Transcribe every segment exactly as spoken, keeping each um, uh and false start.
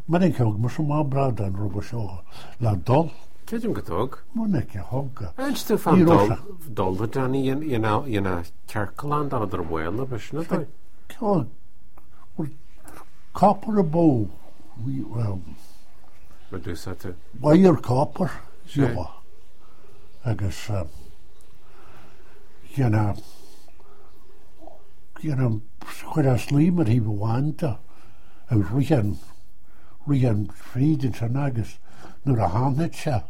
Man in ceog mar sem má brad an rubber seo le dul. Céidim go tóg? Muna ce hogga. Eins tú fan dul dul Danny ina Kirkland an ar bhile bes na dai. Ceog copper a bow. Well, ma dú sa tú. Wire copper. Sure. Agus yana yana chuir a slímar hí bhhaanta agus rian rian frídin san agus nuair a háneid se.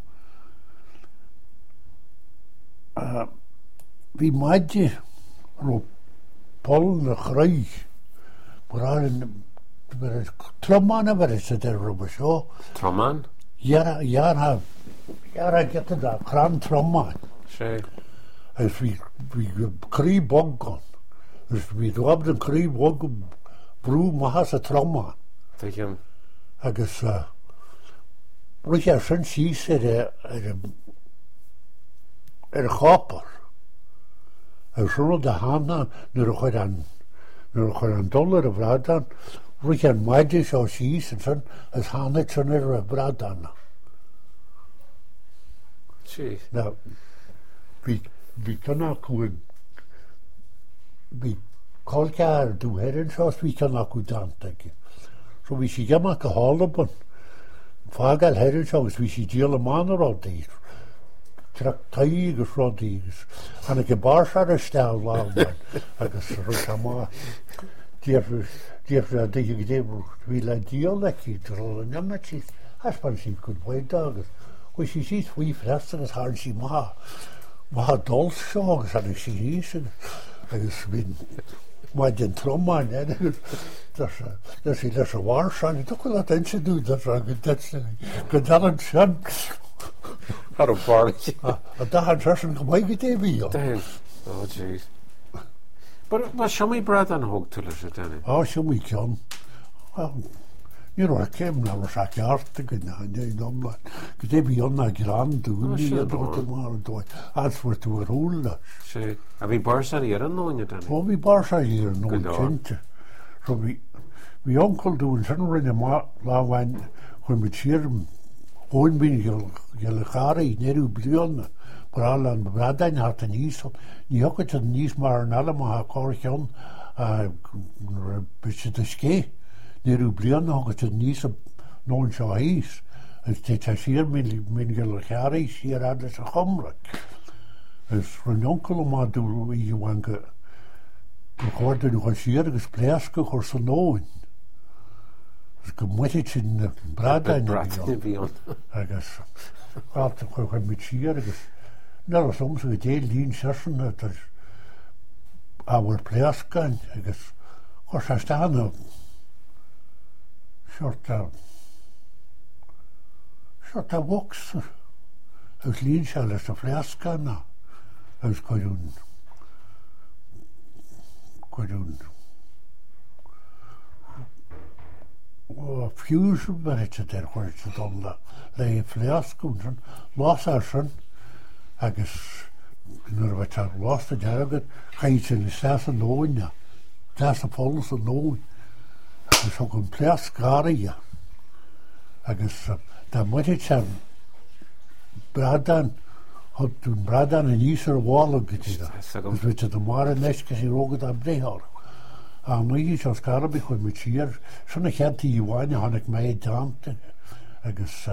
Bhí maidide ro pol na chraig bhráin tromán a bhar sa de rubba seo. Tromán? Yara yara yara get da kran tromán. Sé. As vi vi krí boggon. As vi dob den krí boggon brú mahas a tromán. Tekin. Agus uh Richard sin sí er er er chopper. As rúd a hána nuair a chuir an nuair a chuir an dollar a bhrádan. Richard maidide seo síos an sin as hána sin ar a bhrádanna. Sí. Na, bhí bhí canna chuig bhí cáilcear dú héireann seo bhí canna chu dantaige. So bhí si gemach go hálaban fágail héireann seo agus bhí si díal amán rádaí. Trachtaí agus rádaí agus anna go bársar a steáil lábhain agus rutamá díobh díobh a dtí go débh bhí le díal le í dro an nematí haspan si go bhaid agus. Well, she sees we frestas as hard she ma. Ma dol songs and she hears and I just been my den tromman and there's a there's a there's a war song. Took a lot attention to that song. That's good that son. How a bar. A that person come by get me. Oh jeez. But was show me brad an hog to us then. Oh, show me can. Well, you know, I came now was a cart again, and you know, but could they be on that grand doing me tomorrow? That's for to a rule. See, have we bars are here no in it? Oh, we bars are here no in. So we we uncle doing something in the la when when we cheer him, going being your your carry near Blion, but all on Bradan had an east. You hook it to the east mar and Alama Corrion, uh, which is the ski. Near Blion hook it to the east of non Shahis. And it's a sheer min carry, sheer ad as a humrock. As from uncle ma do you want to record the Hoshier is Plaska or so known. Gemwetted in the Bradan beyond. I guess. After when we cheer, I guess. No, some so a day lean session that our players can, I guess. Of course, I stand up short of short of walks. I was lean shell as a players can now. I was quite on quite on. Oh, fusion minutes there where it's done the lay flask lost our son. I guess you know what I lost the jargon. Heights in the staff alone, yeah. That's the police alone. I so can place Garia. I guess the minutes have Bradan had to Bradan and Easter wall of it. Which is the more next because he wrote that brehor. A nu os garbi chuir mu tír sonna cheantaí bháine tháinig méid dáanta agus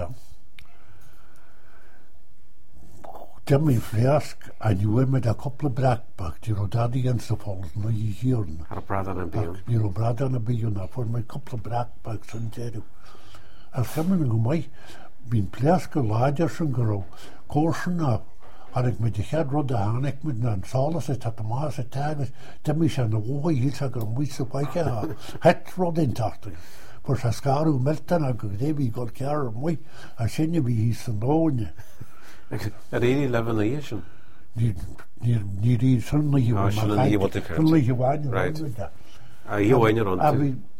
Demi fleask a nuimid a couple of brackback di rodadi against the falls no you hear Ar bradan an bíon. Di ro bradan a bíon a for my couple of brackbacks an teru. As femin go mai bín fleask a láidir san go cósan a Hanig met de head rod de hanek met een salas het had de maas het tages demi zijn de ogen hier zag er moeite bij ke het rod in tacht voor zijn scharu melten en gegeven god care mooi als je wie is de loon A really levelation. Die die die die suddenly you suddenly you want to suddenly you want right. Ah, you when you're on.